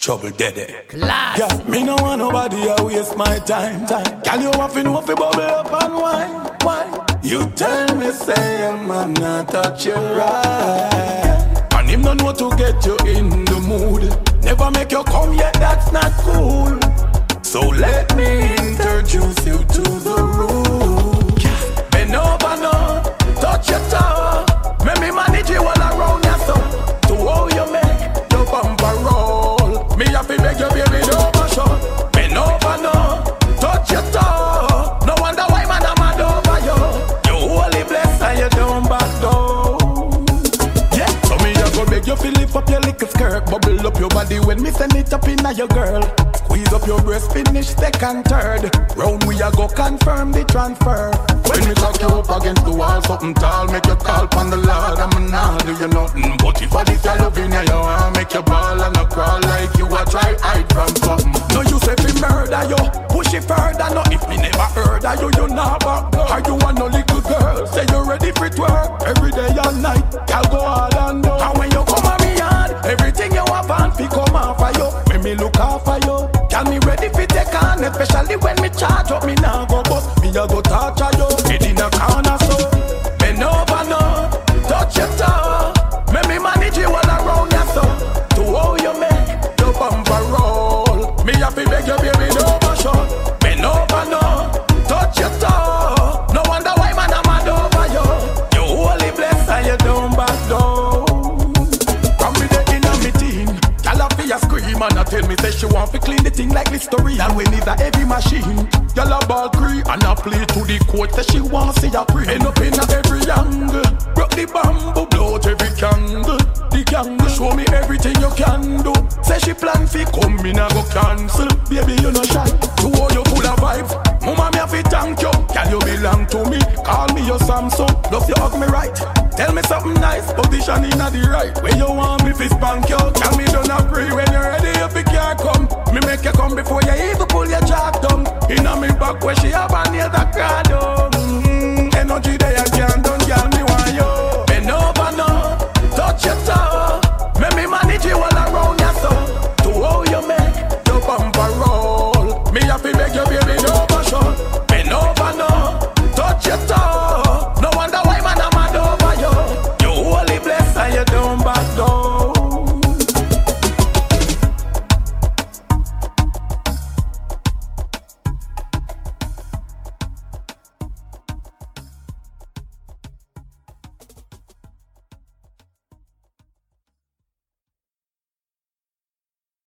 Trouble dead. Class. Yeah, me no want nobody to waste my time. Girl, you want to know if you bubble up and wine. You tell me, say I'm not touch you right. And him no know to get you in the mood. Never make you come yet, that's not cool. So let me introduce you to the rules. Bend over now, touch your toe. Make me manage you all around your soul. To how you make your bumper roll. Me have to beg you, baby, don't mash up. Bend over now, touch your toe. No wonder why man I'm mad over you. You holy bless and you don't back down. Yeah, so me a go beg you to lift up your little skirt. Bubble up your body when me send it up in your girl. Squeeze up your breast, finish second, third. Round we a go confirm the transfer. When me cock you up against the wall, something tall, make you call upon the Lord. I'm not do you nothing, but if I this your loving you, want make you ball and a crawl like you a try hide from something. No you say me murder you, push it further. No if me never heard of you, you not back. Are you want no little girl? Say you ready for twerk every day and night. Y'all go hard and down. And when you come on me hard, everything you have on fi come off for you. When me look out for you. Can me ready fi take on, especially when me charge up, me nah go bust. Me a go torture you, head in a corner so. Bend over now, touch your toe. Make me manage you all around your soul. To how you make your bumper roll. Me a fi beg you, baby, don't mash up. Bend over now, touch your toe. No wonder why man I'm mad over you. You holy bless and you don't back down. Come me there in a meeting. Y'all have to scream and I tell me say she want to clean the thing like Listerine. And when it's a heavy machine, y'all a ball green and I play to the court. Say she want to see a cream. End up in a every angle. Broke the bamboo, blow out every candle. The candle show me everything you can do. Say she plan fi come in and go cancel. Baby you no shy, to how you full of vibes. Mama me have to thank you. Can you belong to me? Call me your Samsung. Love you hug me right. Tell me something nice, position in the right. Where you want me fi spank you? Tell me don't agree when you're ready if you can't come. Me make you come before you even pull your jack down. Inna me back where she have a nail that cry.